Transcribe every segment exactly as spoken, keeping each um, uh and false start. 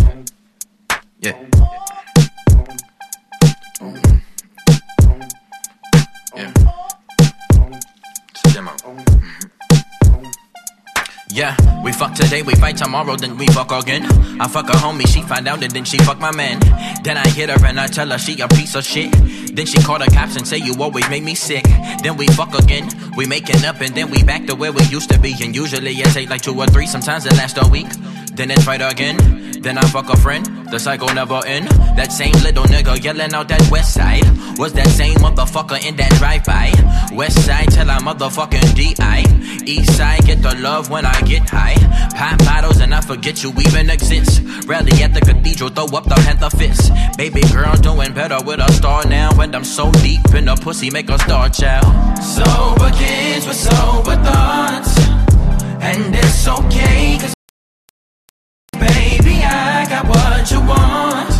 Yeah. Yeah. It's a demo. Yeah, we fuck today, we fight tomorrow, then we fuck again. I fuck her homie, she find out and then she fuck my man. Then I hit her and I tell her she a piece of shit. Then she call the cops and say you always make me sick. Then we fuck again, we making up and then we back to where we used to be. And usually it take like two or three, sometimes it lasts a week. Then it's fight again, then I fuck a friend. The cycle never end. That same little nigga yelling out that west side was that same motherfucker in that drive-by. West side till I motherfucking D I. East side get the love when I get high. Pop bottles and I forget you even exist. Rally at the cathedral, throw up the panther fist. Baby girl doing better with a star now. And I'm so deep in the pussy, make a star child. Sober kids with sober thoughts, and it's okay, cause baby, I got what you want.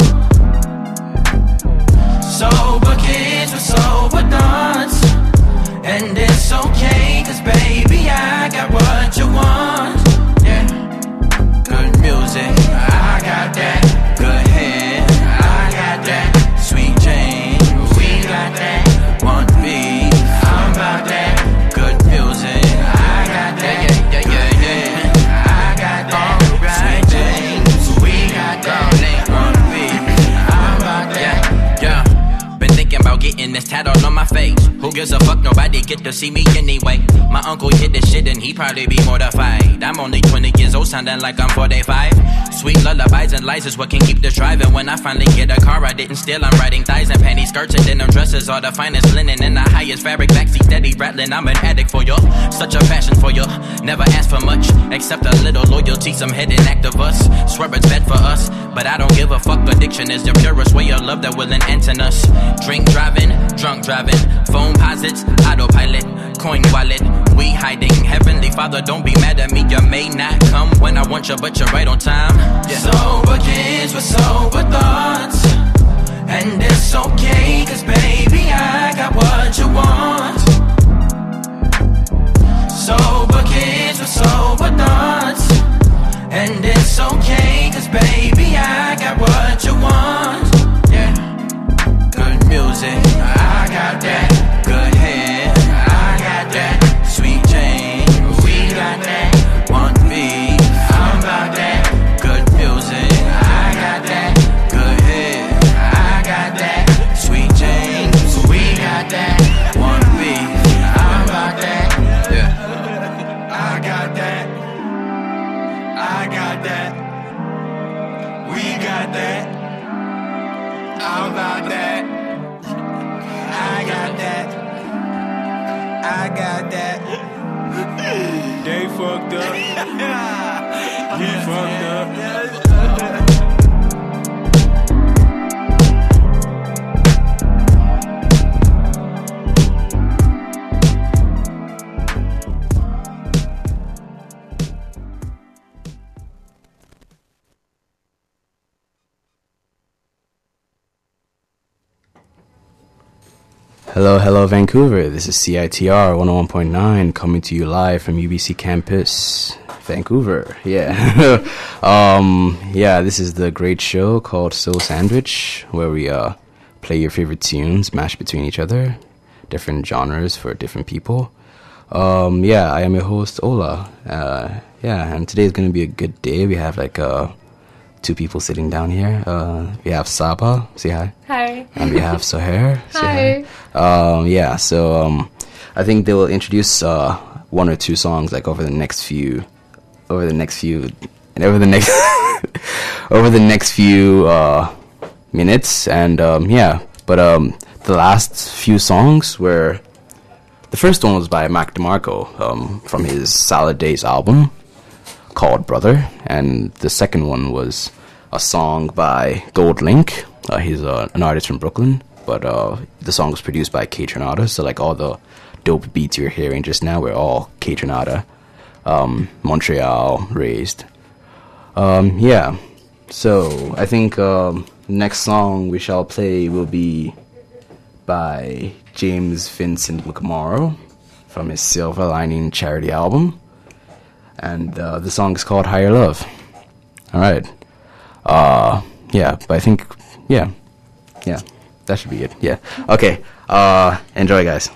Sober kids with sober thoughts, and it's okay, cause baby, I got what you want. Yeah, good music, I got that. Good hair, I got that. Sweet Jane, we got that. Want me, I'm about that. Good music, I got that. Yeah, yeah, yeah, yeah. I got that. Sweet Jane, we got that. Want me, I'm about that. Yeah, been thinking about getting this tattooed on my face. Who gives a fuck? Nobody get to see me anyway. My uncle hit this shit and he probably be mortified. I'm only twenty years old, sounding like I'm forty-five. Sweet lullabies and lies is what can keep this driving. When I finally get a car I didn't steal, I'm riding thighs and panty skirts and denim dresses. All the finest linen and the highest fabric. Backseat steady rattling, I'm an addict for you. Such a passion for you. Never ask for much, except a little loyalty. Some hidden act of us. Swear it's bad for us, but I don't give a fuck. Addiction is the purest way of love that will enhance us. Drink driving, drunk driving, phone posits, autopilot, coin wallet, we hiding. Heavenly Father, don't be mad at me. You may not come when I want you, but you're right on time. Yeah. Sober kids with sober thoughts, and it's okay, cause baby, I got what you want. Sober kids with sober thoughts, and it's okay, cause baby, I got what you want. Yeah, good music, I got that. Good hair, I got that. Sweet Jane, we got that. Want me, I'm about that. Good music, I got that. Good hair, I got that. Sweet Jane, we got that. Want me, I'm about that. Yeah, I got that. I got that. We got that. I'm about that. I got that. I got that. They fucked up. He fucked up. Hello, hello, Vancouver. This is C I T R one oh one point nine coming to you live from U B C campus, Vancouver. Yeah. um, yeah, this is the great show called Soul Sandwich, where we uh, play your favorite tunes mashed between each other, different genres for different people. Um, yeah, I am your host, Ola. Uh, yeah, and today is going to be a good day. We have like uh, two people sitting down here. Uh, we have Saba, say hi. Hi. And we have Sohair. Hi. hi. Um, yeah, so um, I think they will introduce uh, one or two songs like over the next few, over the next few, and over the next, over the next few uh, minutes. And um, yeah, but um, the last few songs were, the first one was by Mac DeMarco um, from his Salad Days album called Brother, and the second one was a song by Gold Link. Uh, he's uh, an artist from Brooklyn, but uh, the song was produced by K Tronada, so like all the dope beats you're hearing just now were all K Tronada, um, Montreal raised. Um, yeah, so I think um, next song we shall play will be by James Vincent McMorrow from his Silver Lining charity album. And uh, the song is called Higher Love. All right. Uh, yeah, but I think, yeah, yeah, that should be it. Yeah. Okay. Uh, enjoy, guys.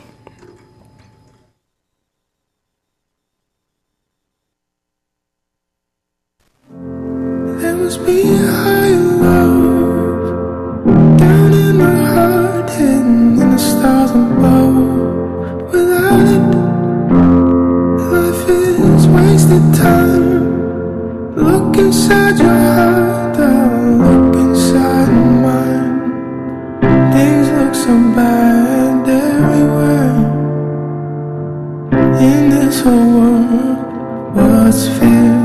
There must be a higher love down in my heart, hidden in the stars above. Without it, life is wasted time. Look inside your heart, I'll look inside mine. Things look so bad everywhere. In this whole world, what's fair?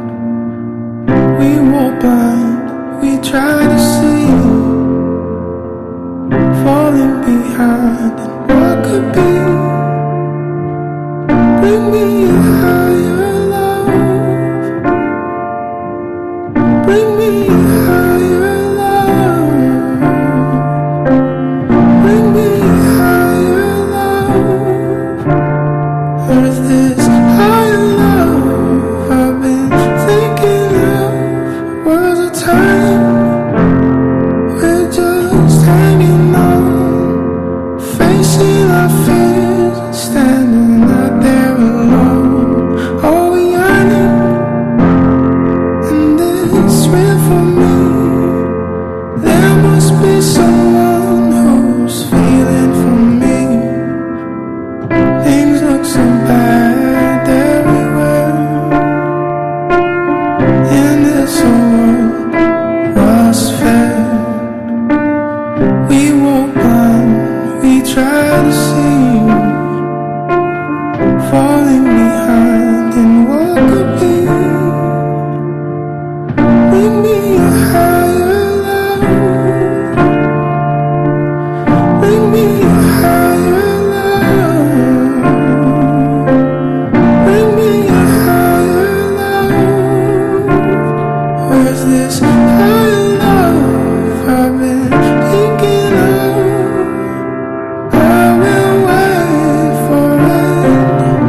We walk blind, we try to see, falling behind and what could be. Bring me a higher love, bring me a higher love, bring me a higher love. There's this higher love I've been thinking of. Was a time we're just hanging on, facing our fears and standing out there alone. All we yearning, and it's real for me. There must be someone who's feeling for me. Things look so bad everywhere. In this world, what's fair? We walk blind, we try to see, falling behind in what could be. Bring me a higher love, bring me a higher love, bring me a higher love. Where's this higher love I've been thinking of? I will wait for it.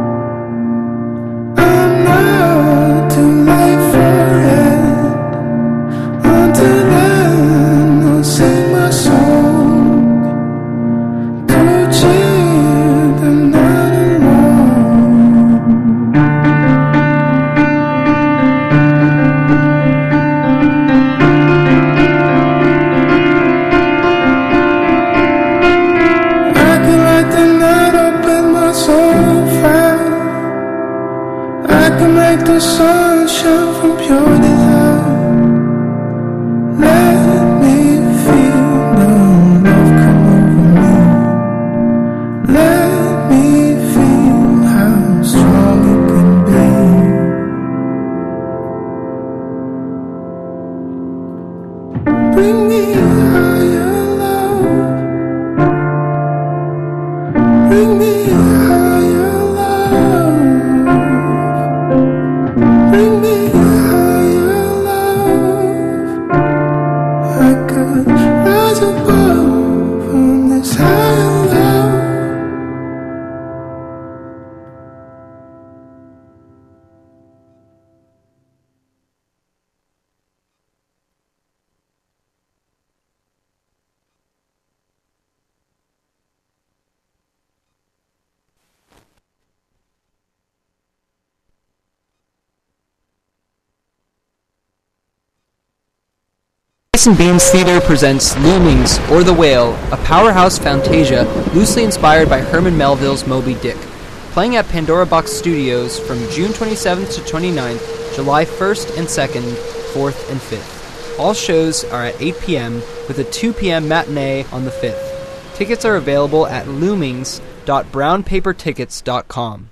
I'm not too late for it. Until then, I'll sing my song to cheer the night along. I can light the night up with my soul fire. I can make the sun shine from pure desire. Let me feel the love come over me. Let me feel how strong it can be. Bring me a higher love, bring me a higher love, bring me a higher love. I could rise above on this higher love. Rice and Beans Theater presents Loomings, or The Whale, a powerhouse fantasia loosely inspired by Herman Melville's Moby Dick, playing at Pandora Box Studios from June twenty-seventh to twenty-ninth, July first and second, fourth and fifth. All shows are at eight p.m. with a two p.m. matinee on the fifth. Tickets are available at loomings dot brown paper tickets dot com.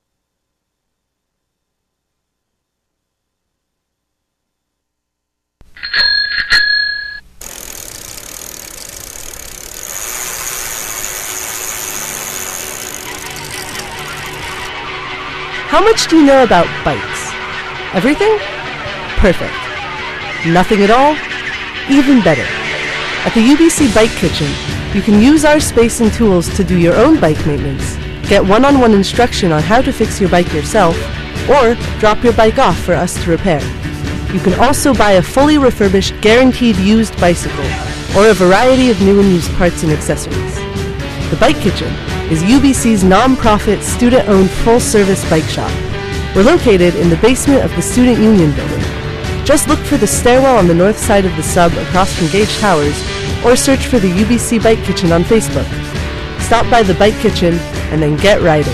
How much do you know about bikes? Everything? Perfect. Nothing at all? Even better. At the U B C Bike Kitchen, you can use our space and tools to do your own bike maintenance, get one-on-one instruction on how to fix your bike yourself, or drop your bike off for us to repair. You can also buy a fully refurbished, guaranteed used bicycle, or a variety of new and used parts and accessories. The Bike Kitchen is U B C's non-profit, student-owned, full-service bike shop. We're located in the basement of the Student Union building. Just look for the stairwell on the north side of the sub across from Gage Towers, or search for the U B C Bike Kitchen on Facebook. Stop by the Bike Kitchen and then get riding.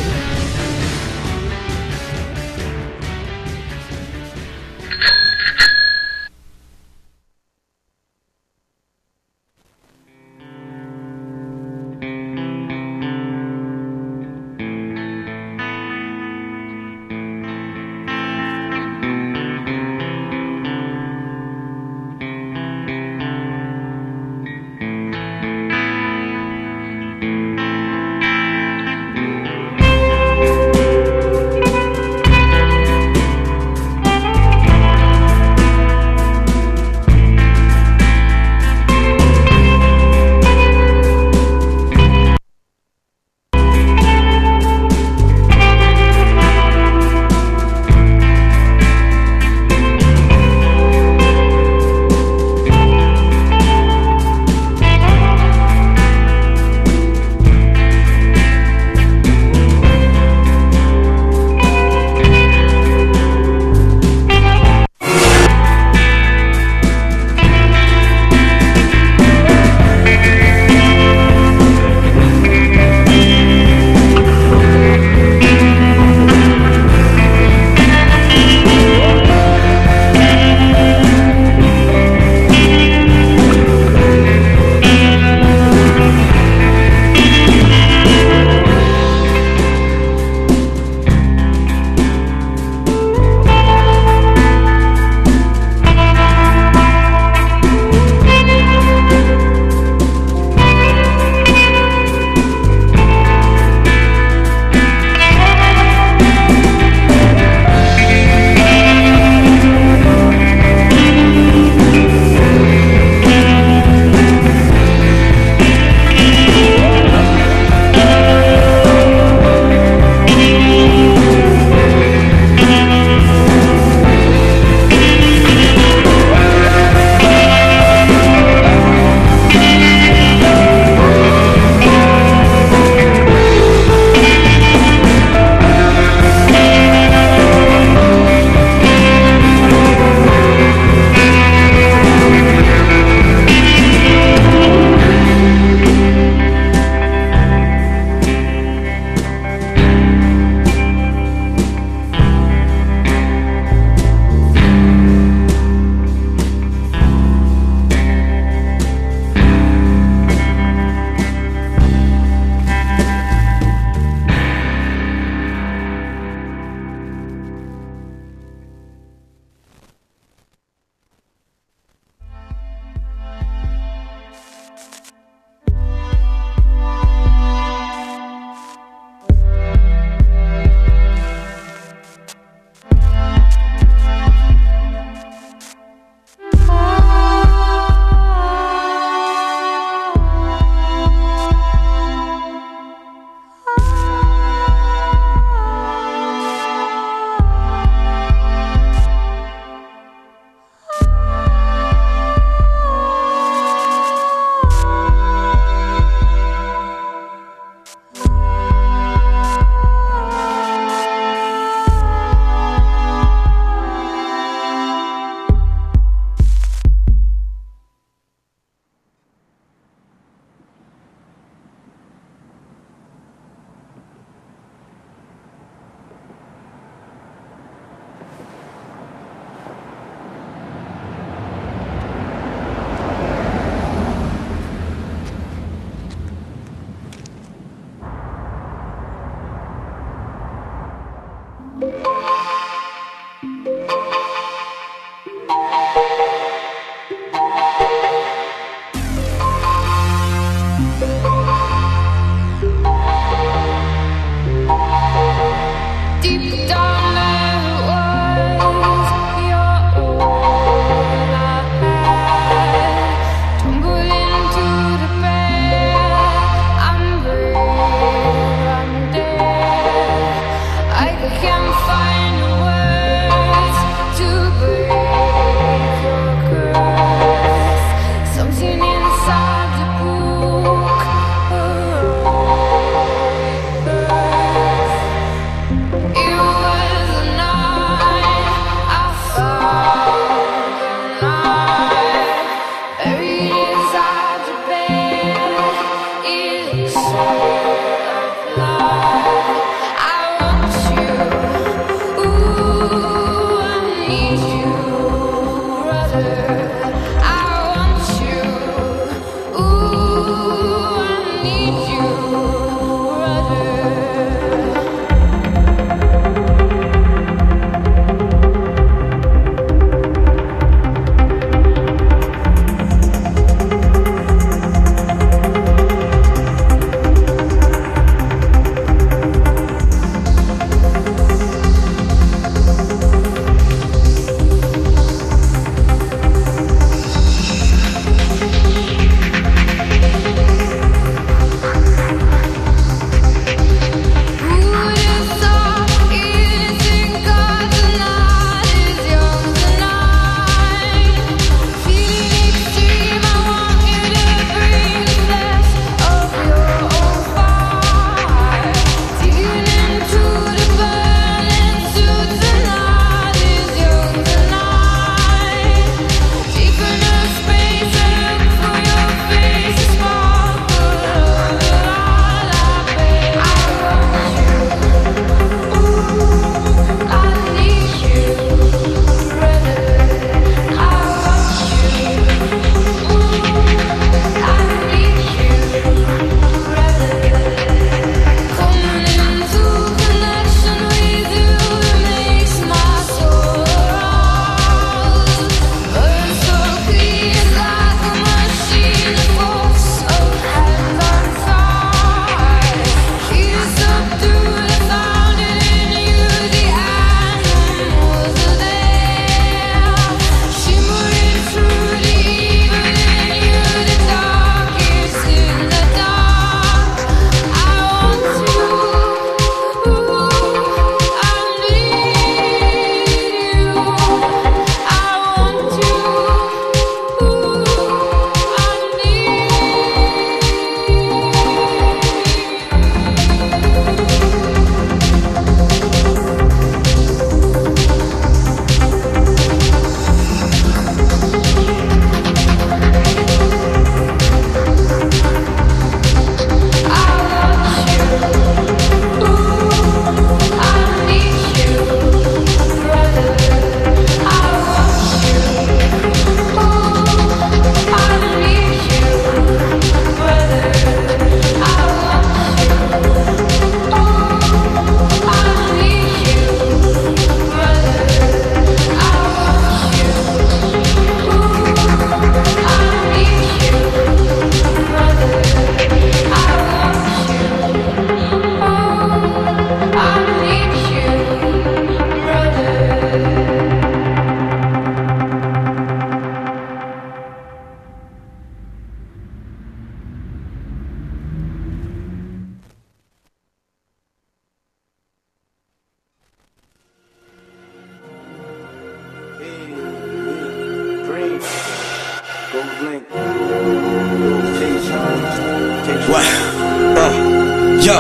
What? Uh, yo.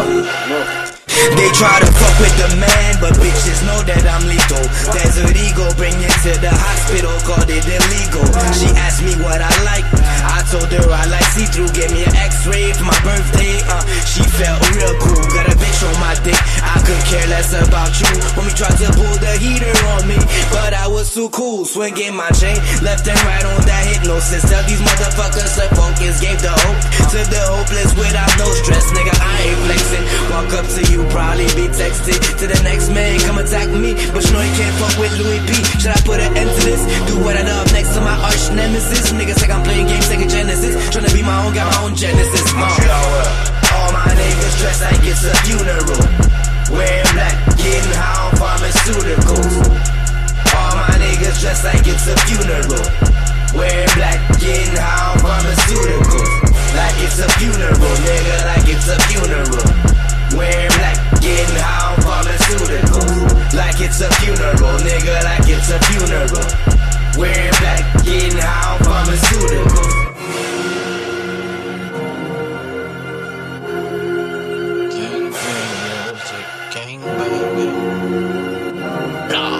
They try to fuck with the man, but bitches know that I'm lethal. Desert Eagle, bring it to the hospital, called it illegal. She asked me what I like, I told her I like see-through. Gave me an x-ray for my birthday, uh, she felt real cool. Got a bitch on my dick, I could care less about you. When we tried to pull the heater on me, but I was too cool. Swinging my chain, left and right on that hypnosis. Tell these motherfuckers to focus, gave the hope to the hopeless without no stress. Nigga, I ain't flexing, walk up to you, probably be texted to the next man, come attack me, but you know you can't fuck with Louis P. Should I put an end to this? Do what I love next to my arch nemesis. Niggas like I'm playing games, taking Genesis, trying to be my own, got my own Genesis. Uh. All my niggas dressed like it's a funeral, wearing black, getting high on pharmaceuticals. All my niggas dressed like it's a funeral, wearing black, getting high on pharmaceuticals. Like it's a funeral, nigga, like it's a funeral. Wearing black, getting high on pharmaceuticals. Like it's a funeral, nigga, like it's a funeral. Wearing black, getting high on pharmaceuticals. Gang bang music, gang bang. Blah.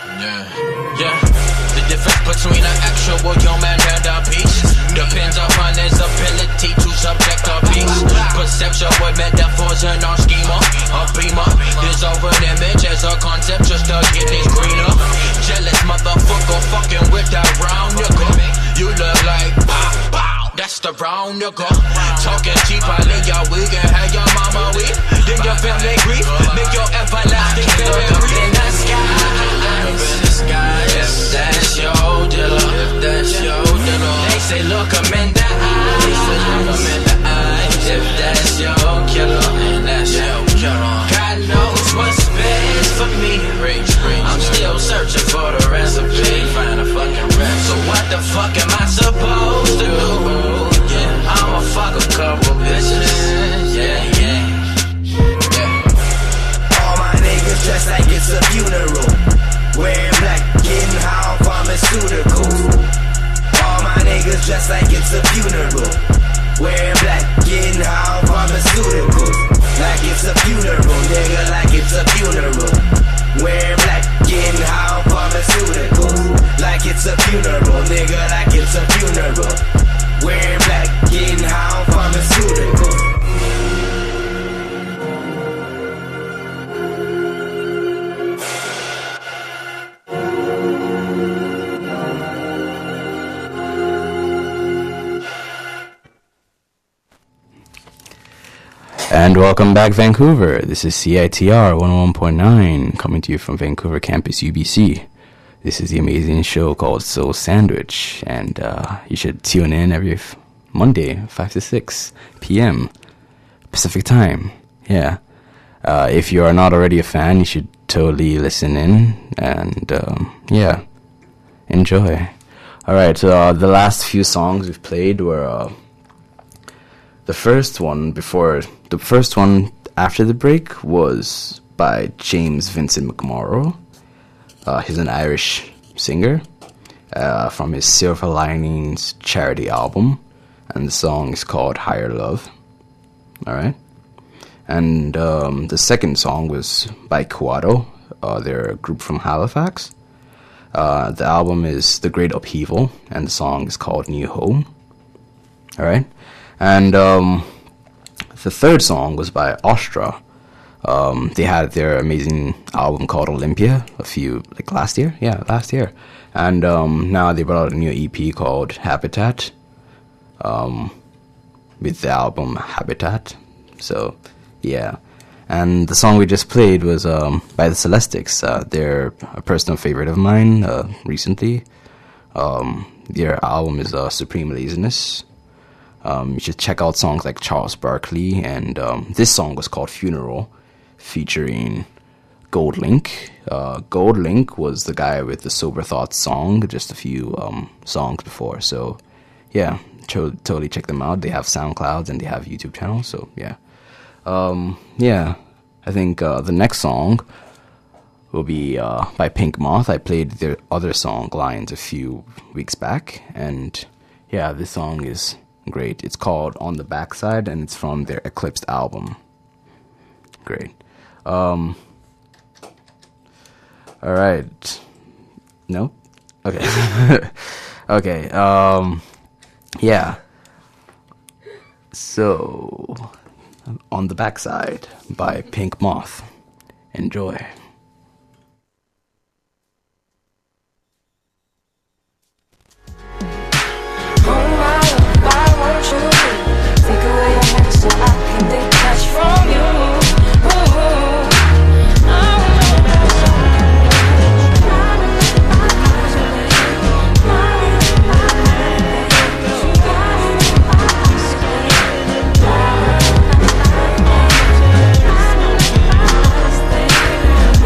Yeah, yeah. The difference between an actual young man and a peach depends upon on his ability to subject a beast. Perception with metaphors and our schema. A beamer, dissolve an image as a concept just to get this greener. Jealous motherfucker fucking with that round nigga. You look like pow, pow, that's the round nigga. Talking cheap, I leave your weak and have your mama weak. Then your family grief, make your everlasting family breathe in the skies. In the skies, if that's your dealer, if that's your dealer. They say look 'em in the eyes, they say look 'em in the eyes. If that's your killer, and that's your killer. God knows what's best for me. I'm still searching for the recipe. Find a fucking recipe. So what the fuck am I supposed to do? Yeah, I'ma fuck a couple bitches. Yeah, yeah, yeah. All my niggas dressed like it's a funeral. Wearing black, getting high on pharmaceuticals. All my niggas dressed like it's a funeral. Wearing black, getting high on pharmaceuticals. Like it's a funeral, nigga, like it's a funeral. Wearing black, getting high on pharmaceuticals. Like it's a funeral, nigga, like it's a funeral. Wearing black, getting high on pharmaceuticals. And welcome back, Vancouver. This is C I T R one oh one point nine, coming to you from Vancouver Campus U B C. This is the amazing show called Soul Sandwich, and uh, you should tune in every f- Monday, five to six p.m. Pacific Time. Yeah. Uh, if you are not already a fan, you should totally listen in, and um, yeah, enjoy. Alright, so uh, the last few songs we've played were... Uh, The first one before the first one after the break was by James Vincent McMorrow. Uh, he's an Irish singer uh, from his Silver Linings charity album, and the song is called Higher Love. All right, and um, the second song was by Quado. Uh, they're a group from Halifax. Uh, the album is The Great Upheaval, and the song is called New Home. All right. And um, the third song was by Ostra. Um, they had their amazing album called Olympia a few, like last year? Yeah, last year. And um, now they brought out a new E P called Habitat, um, with the album Habitat. So, yeah. And the song we just played was um, by the Celestics. Uh, they're a personal favorite of mine uh, recently. Um, their album is uh, Supreme Laziness. Um, you should check out songs like Charles Barkley, and um, this song was called Funeral, featuring Gold Link. Uh, Gold Link was the guy with the Sober Thoughts song just a few um, songs before. So, yeah, to- totally check them out. They have SoundClouds and they have YouTube channels. So, yeah, um, yeah. I think uh, the next song will be uh, by Pink Moth. I played their other song Lions a few weeks back, and yeah, this song is great. It's called On the Backside, and it's from their Eclipsed album. Great. Um, all right. No? Okay. Okay. Um, yeah. So, On the Backside by Pink Moth. Enjoy. Thank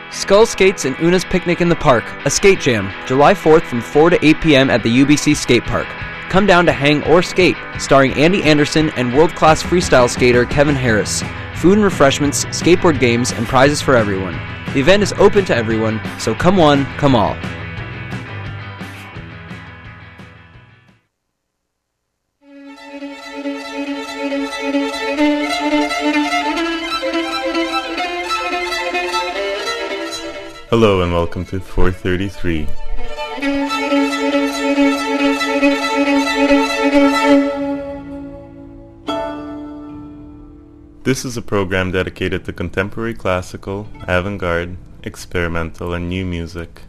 Skull Skates and Una's Picnic in the Park, a skate jam, July fourth from four to eight p.m. at the U B C Skate Park. Come down to hang or skate, starring Andy Anderson and world-class freestyle skater Kevin Harris. Food and refreshments, skateboard games, and prizes for everyone. The event is open to everyone, so come one, come all. Hello and welcome to four thirty-three. This is a program dedicated to contemporary classical, avant-garde, experimental, and new music.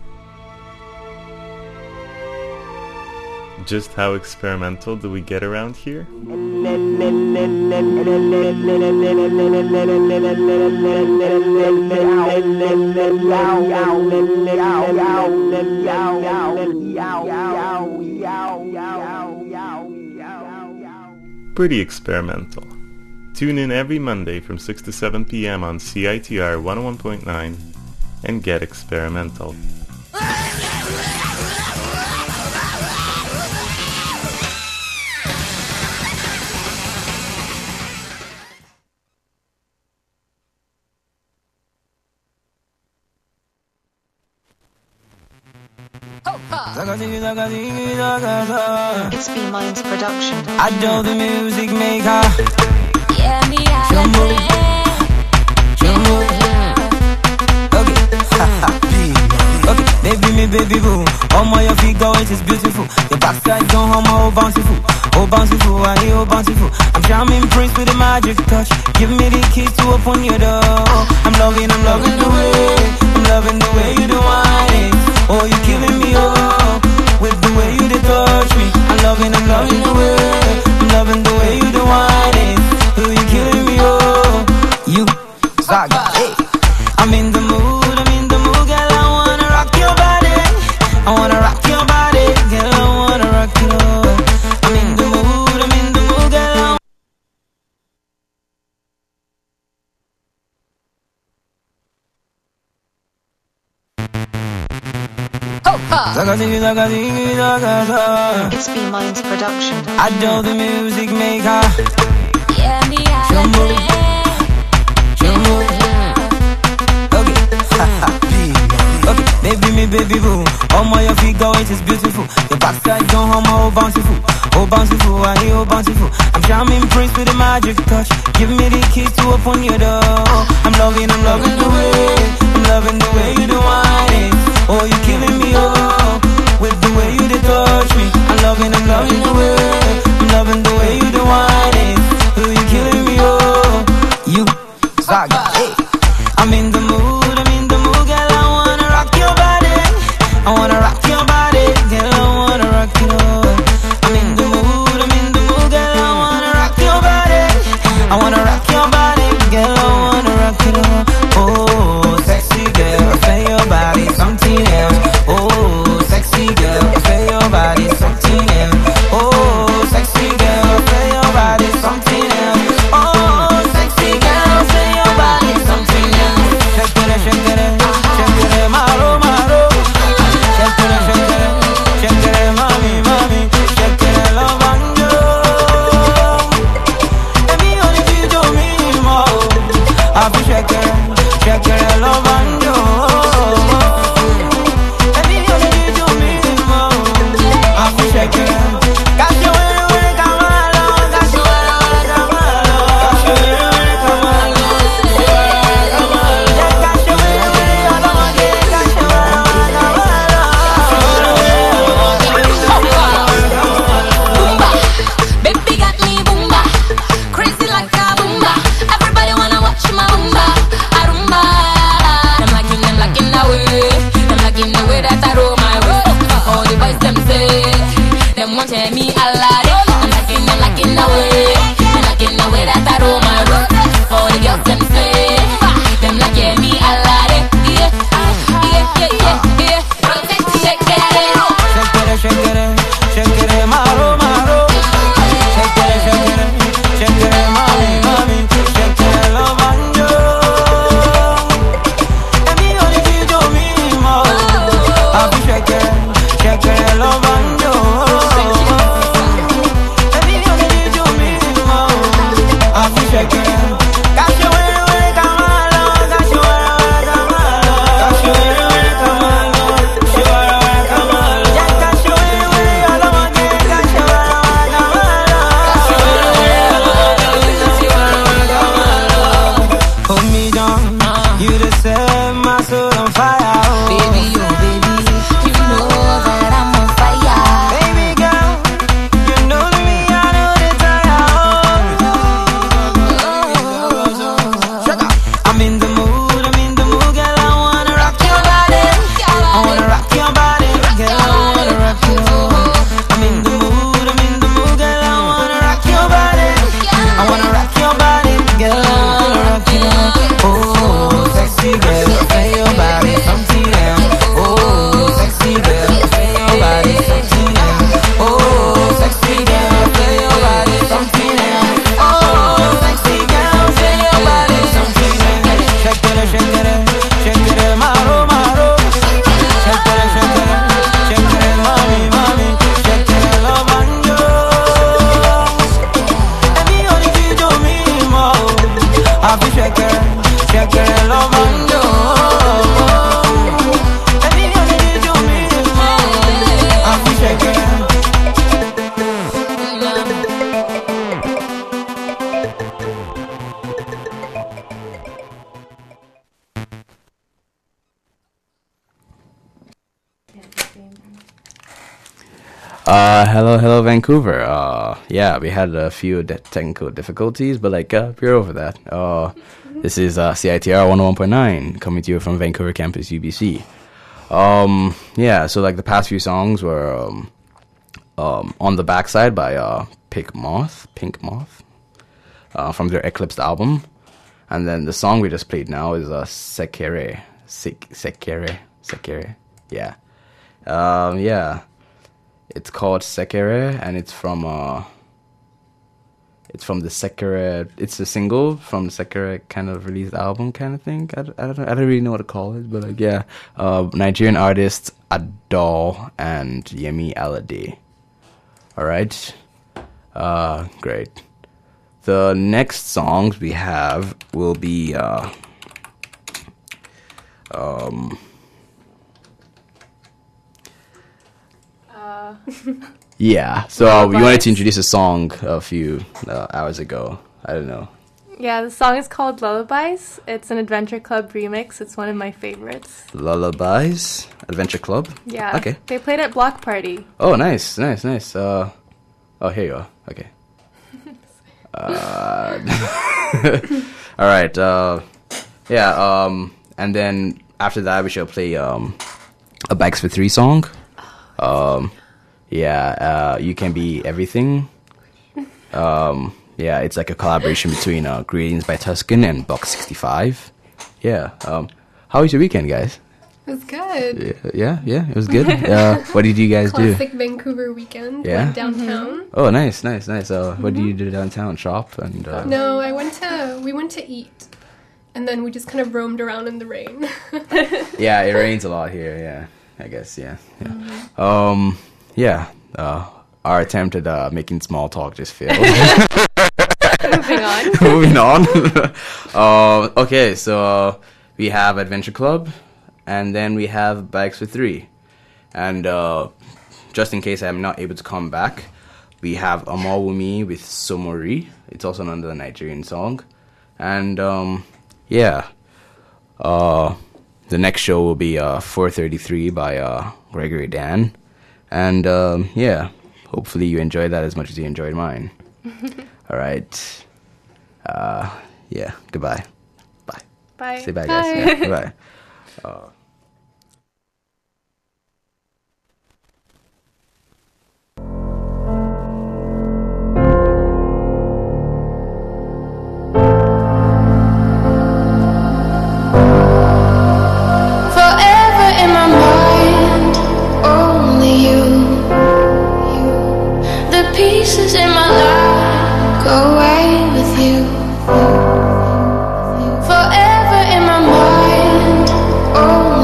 Just how experimental do we get around here? Pretty experimental. Tune in every Monday from six to seven p.m. on C I T R one oh one point nine and get experimental. It's B Minds production. I do the music maker. Yeah, me I Jumbo. Jumbo. Okay. Okay. Baby me baby boo. Oh my your figure it is beautiful. Your backside don't harm my whole bountiful. Oh bountiful, I hear oh bountiful. I'm charming prince with a magic touch. Give me the keys to open your door. I'm loving, I'm loving the way. I'm loving the way you do whining. Oh, you killing me, oh, with the way you did touch me. I'm loving, I'm loving the way. I'm loving the way you do whining. Oh, you killing me, oh, you saga. Hey, I'm in the mood, I'm in the mood, girl. I wanna rock your body. I wanna rock your body, girl. I wanna rock your. I'm in the mood, I'm in the mood, girl. It's B Minds production. I do the music maker. Yeah, me I Jumbo. Jumbo. Okay. Okay. Baby me baby boo. Oh my your figure it is beautiful. Your backside don't harm my whole bountiful. Oh bountiful, I hear oh bountiful. I'm charming prince with a magic touch. Give me the keys to open your door. I'm loving, I'm loving the way. I'm loving the way you do whining. Oh, you killing me, oh, with the way you did touch me. I'm loving, I'm loving the way. I'm loving the way you do whining. Oh, you killing me, oh, you saga. Hey, I'm in the mood, I'm in the mood, girl. I wanna rock your body. I wanna rock your body, girl. I wanna rock your. I'm in the mood, I'm in the mood, girl. I wanna rock your body. I wanna rock your body, girl. I wanna rock your. Oh, sexy girl, say your body something else. Oh, sexy girl, say your body something else. Oh, sexy girl, say your body something else. Oh, sexy girl, say your body something else. Shake it, shake it, shake it, maro, maro. Shake it, shake it, shake it, mami, mami. Shake it, love and go. Baby, only you do me more. I be shake it, shake it, love and go. Baby, only you do me more. I be shake it. Got you when you wanna come along. Got you when you wanna come along. Got you when you wanna come along. Got you when you wanna come along. Got you when you wanna come along. Baby got me boomba, crazy like a boomba. Everybody wanna watch my boomba, a rumba. hold me down. You just set my soul on fire. Oh. Baby, oh baby, you know that I'm on fire. Baby girl, you know me, I know the tire. Oh. Shut up. I'm in the mood, I'm in the mood, girl. I wanna rock your body. I wanna rock your body, girl. I wanna rock you. I'm in the mood, I'm in the mood, girl. I wanna rock your body. I wanna rock your body, girl. I wanna rock you. Oh, sexy girl, say your body something else. Oh, sexy girl, say your body something else. Oh, sexy girl, say your body something else. Oh, sexy girl, say your body something else. Shake it, shake it, shake it, maro, maro. Shake it, shake it, shake it, mommy, mommy. Shake it, love and yo. Every only you do me more. I be shake it, shake it, love and yo. Every only you do me more. I be shake it. Uh, hello, hello, Vancouver. Uh, yeah, we had a few de- technical difficulties, but like, uh, we're over that. Uh, this is uh, C I T R one oh one point nine coming to you from Vancouver campus U B C. Um, yeah, so like the past few songs were um, um, On the Backside by uh, Pink Moth, Pink Moth, uh, from their Eclipsed album, and then the song we just played now is uh, Sekere, Sek- Sekere, Sekere, yeah, um, yeah. It's called Sekere, and it's from uh, it's from the Sekere. It's a single from the Sekere kind of released album, kind of thing. I, I don't I don't really know what to call it, but like yeah, uh, Nigerian artists Adol and Yemi Alade. All right, uh, great. The next songs we have will be uh, um. Yeah, so uh, we wanted to introduce a song a few uh, hours ago. I don't know. Yeah, the song is called Lullabies. It's an Adventure Club remix. It's one of my favorites. Lullabies? Adventure Club? Yeah. Okay. They played at Block Party. Oh, nice, nice, nice. Uh, oh, here you are. Okay. uh, all right. Uh, yeah, um, and then after that, we shall play um, a Bikes for Three song. Um... Yeah, uh, You Can Be Everything. Um, yeah, it's like a collaboration between uh, Greetings by Tuscan and Box sixty-five. Yeah. Um, how was your weekend, guys? It was good. Yeah, yeah, yeah it was good. Uh, what did you guys do? Classic Vancouver weekend. Yeah? Went downtown. Mm-hmm. Oh, nice, nice, nice. Uh, what did you do downtown? Shop? and uh, No, I went to, we went to eat. And then we just kind of roamed around in the rain. Yeah, it rains a lot here, yeah. I guess, yeah. yeah. Mm-hmm. Um... Yeah, uh, our attempt at uh, making small talk just failed. Moving on. Moving on. uh, okay, so uh, we have Adventure Club, and then we have Bikes for Three. And uh, just in case I'm not able to come back, we have Amawumi with Somori. It's also another Nigerian song. And um, yeah, uh, the next show will be uh, four thirty-three by uh, Gregory Dan. And, um, yeah, hopefully you enjoyed that as much as you enjoyed mine. All right. Uh, yeah, goodbye. Bye. Bye. Say bye, bye. guys. Yeah, goodbye. Uh, Forever in my mind, only you. The pieces in my life go away with you. Forever in my mind, only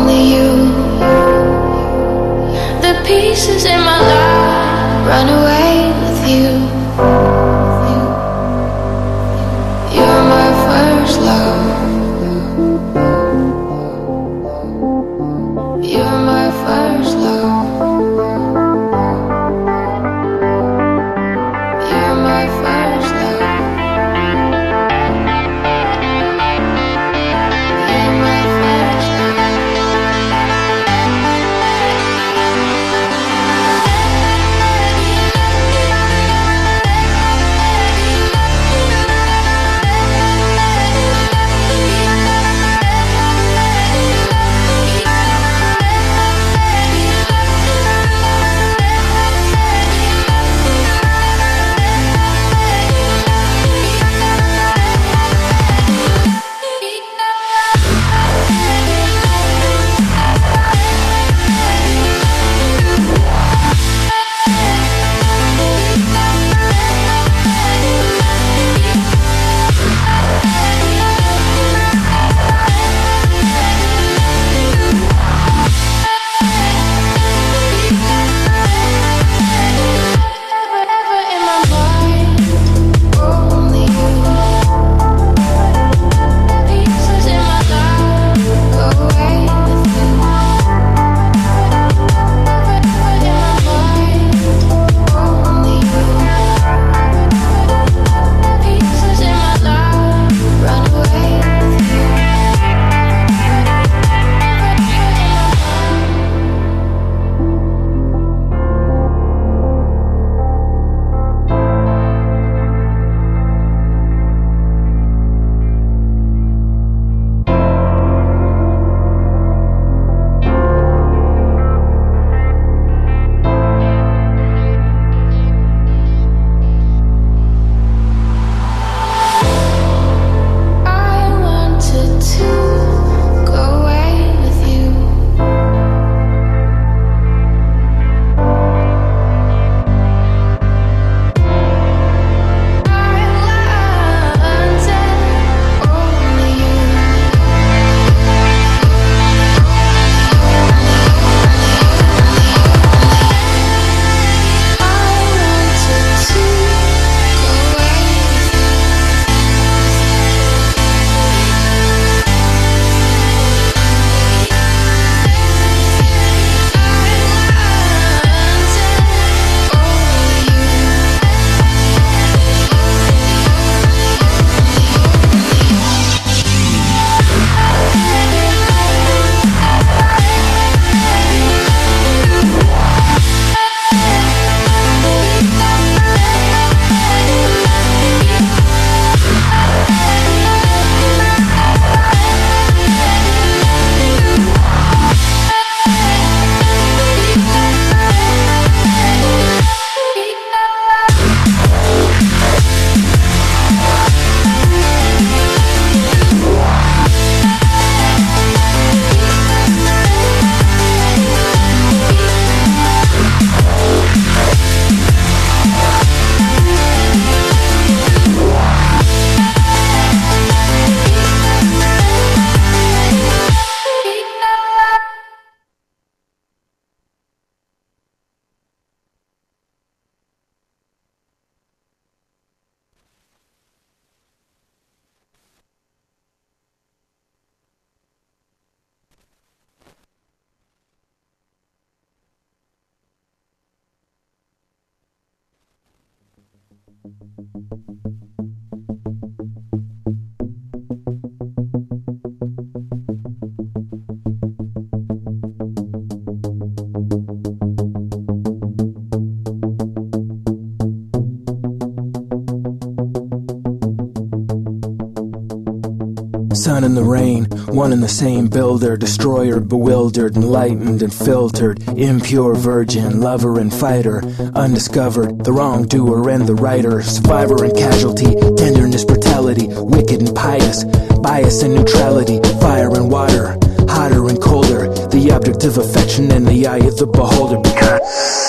Sun and the rain, one and the same builder, destroyer, bewildered, enlightened and filtered, impure virgin, lover and fighter, undiscovered, the wrongdoer and the writer, survivor and casualty, tenderness, brutality, wicked and pious, bias and neutrality, fire and water, hotter and colder, the object of affection and the eye of the beholder. Because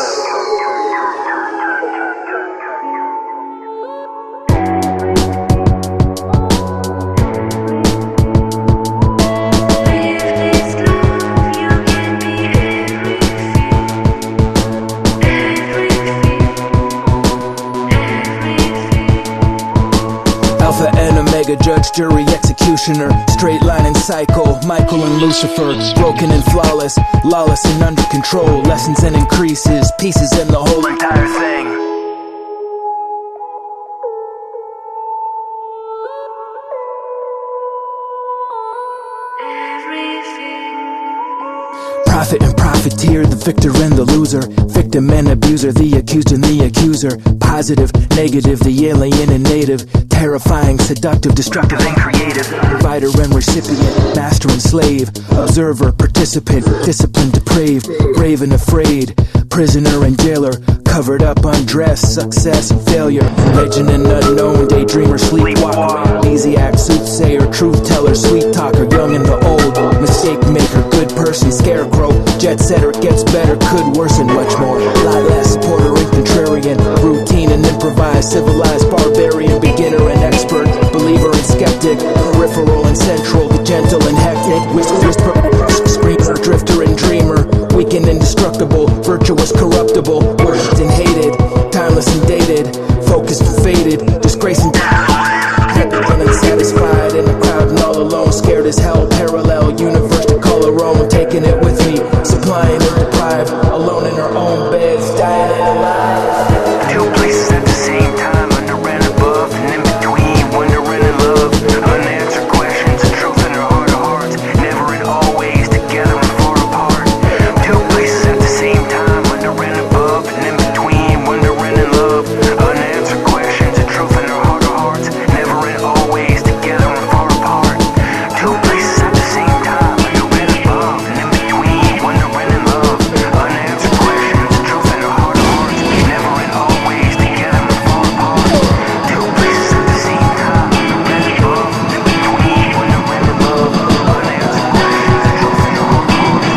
judge, jury, executioner, straight line and cycle, Michael and Lucifer, broken and flawless, lawless and under control, lessons and increases, pieces and the whole entire thing. Prophet and profiteer, the victor and the loser, victim and abuser, the accused and the accuser, positive, negative, the alien and native, terrifying, seductive, destructive and creative, provider and recipient, master and slave, observer, participant, disciplined, depraved, brave and afraid, prisoner and jailer, covered up, undressed, success and failure, legend and unknown, daydreamer, sleepwalker, amnesiac, soothsayer, truth teller, sweet talker, young and the old, mistake maker, good person, scarecrow, jet setter, gets better, could worsen, much more, lot less, porter and contrarian, routine and improvised, civilized, barbarian, beginner and expert, believer and skeptic, peripheral and central, the gentle and hectic, whisper, screamer, drifter and dreamer, weak and indestructible, virtuous, corruptible, worshipped and hated, timeless and dated, focused and faded, disgraced and happy and unsatisfied, in the crowd and all alone, scared as hell, parallel universe to call her own, taking it with me, supplying and deprived, alone in her own beds, dying and alive. Two places at the same time, under and above, and in between, wondering and love, unanswered questions, the truth in her heart of hearts, never and always, together and far apart. Two places at the same time, under and above, and in between, wondering and love, unanswered questions, the truth in her heart of hearts, never and always, together and far apart. Two places at the same time, under and above, and in between, wondering and love, unanswered questions, the truth in her heart of hearts, never and always, together and far apart. Two places at the same time, under and above, and in between, wondering and love, unanswered questions, the truth in her heart of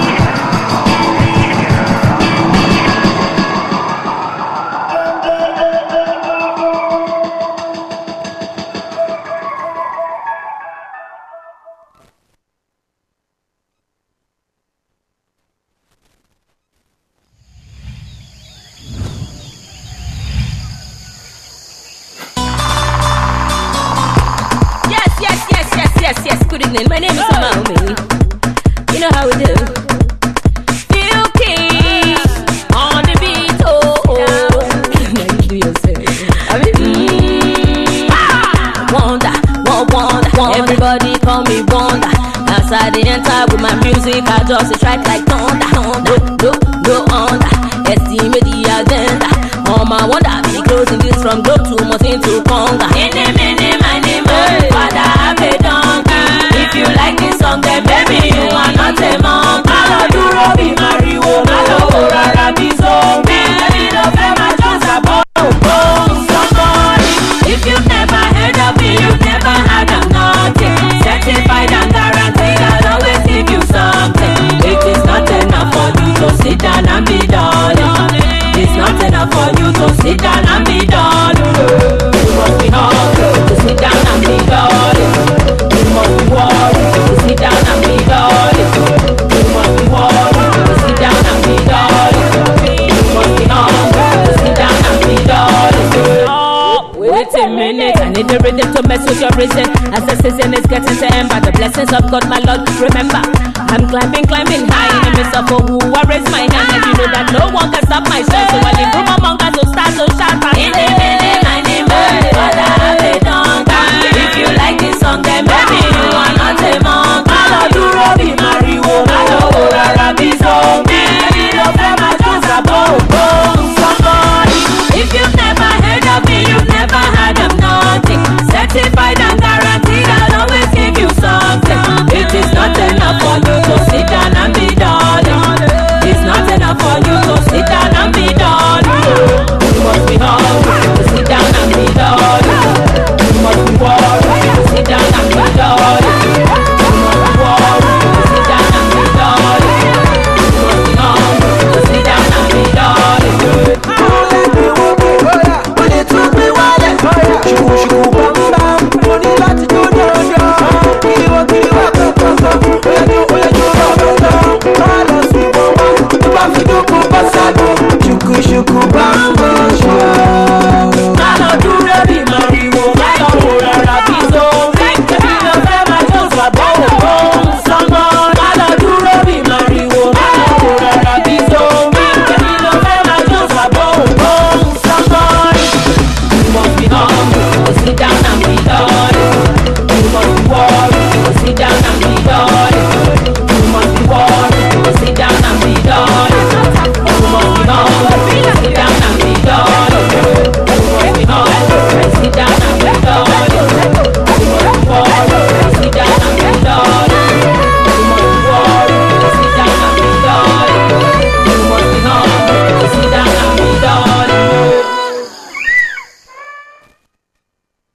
Yes, yes, yes, yes, yes, yes. Good evening. My name is Amaomi. You know how we do. Feel king on the beat. Oh, oh. Now you do yourself. I mean, mm, ah, wonder, wonder, wonder, wonder. Everybody call me Wonder. Outside the enter with my music, I just strike like thunder. No, no, no under. Estimate the agenda. All my wonder be closing this from globe to mountain to conga. In the minute, my name, Father, have a donkey. If you like this song, then baby, you are not a monk. Malo duro be mariwo, malo orara be zombie. Baby, no fema just a bomb, bomb, somebody. If you've never heard of me, you've never had of nothing. Certified and guaranteed, I'll always give you something. It is not enough for you to sit down and be done. It's not enough for you to sit down and be done. You must be hungry to sit down and be done. You must be worried to sit down and be done. You must be worried to sit down and be done. You must be hungry to sit down and be done. Wait a minute, I need the rhythm to mess with your reason. As the season is getting to end, by the blessings of God, my Lord, remember, I'm climbing, climbing high in the midst of who I raise my hand, and you know that no one can stop my strength. So I improve among us who start to shout. In the minute, among them.